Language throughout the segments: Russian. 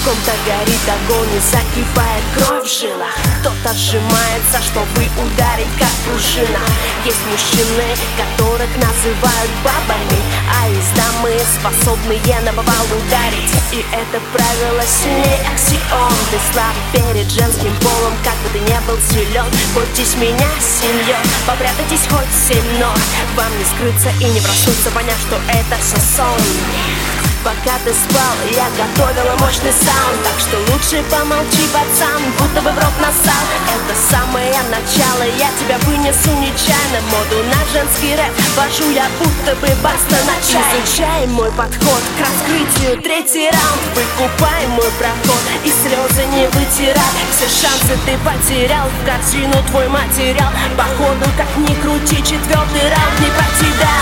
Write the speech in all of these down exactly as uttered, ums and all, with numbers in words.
ком-то горит огонь и закипает кровь в жилах. Кто-то сжимается, чтобы ударить как пружина. Есть мужчины, которых называют бабами, а есть дамы, способные на повал ударить. И это правило сильнее аксиом. Ты слаб перед женским полом, как бы ты не был силен. Бойтесь меня, сеньор, попрятайтесь хоть семь, но вам не скрыться и не проснуться, поняв, что это все сон. Пока ты спал, я готовила мощный саунд, так что лучше помолчи, пацан, будто бы в рот насал. Это самое начало, я тебя вынесу нечаянно. Моду на женский рэп вожу я, будто бы баста на чай. Изучай мой подход к раскрытию, третий раунд. Выкупай мой проход и слезы не вытирай. Все шансы ты потерял, в корзину твой материал. Походу, как ни крути, четвертый раунд не про тебя.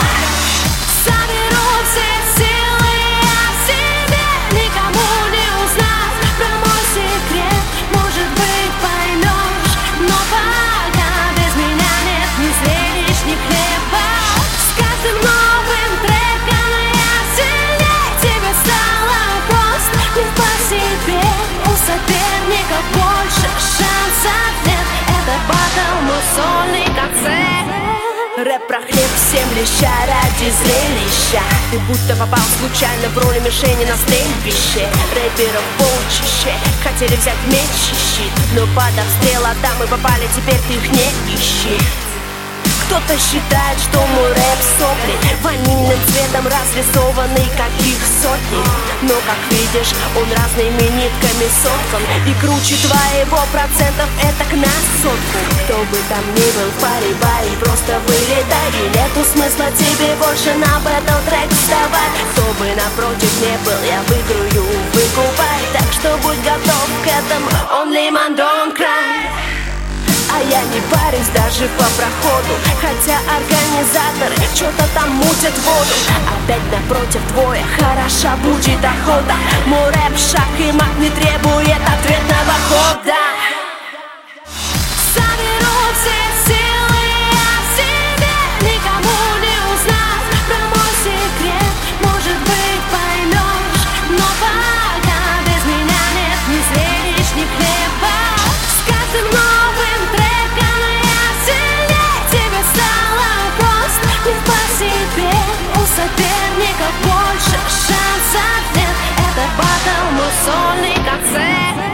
Соберу все силы, я в себе, никому не узнать про мой секрет. Может быть, поймешь, но пока без меня нет ни съедешь, ни хлеба. С каждым новым треком я сильнее, тебе стало просто не по себе. У соперников больше шансов нет, это батл, мой сольный концерт. Рэп про хлеб всем леща ради зрелища. Ты будто попал случайно в роли мишени на стрельбище. Рэперов полчище, хотели взять меч и щит, но под обстрел дамы попали, теперь ты их не ищи. Кто-то считает, что мой рэп сопли, ванильным цветом разрисованный, каких сотни. Но, как видишь, он разными нитками соткан, и круче твоего процентов это к на сотку. Кто бы там ни был, пари бай, просто вылетай, и нету смысла тебе больше на бэтл трек вставать. Кто бы напротив не был, я выиграю, выкупай. Так что будь готов к этому, only man don't cry. А я не парюсь даже по проходу, хотя организаторы что-то там мутят воду. Опять напротив двое, хороша будет охота. Мой рэп шаг и мат не требует ответного хода. Соберу все силы, я в себе, никому не узнать про мой секрет. Может быть, поймешь, но пока без меня нет ни съедешь, ни хлеба. С каждым новым треком я сильнее, тебе стало просто не по себе. У соперников больше шансов нет, это батл, мой сольный концерт.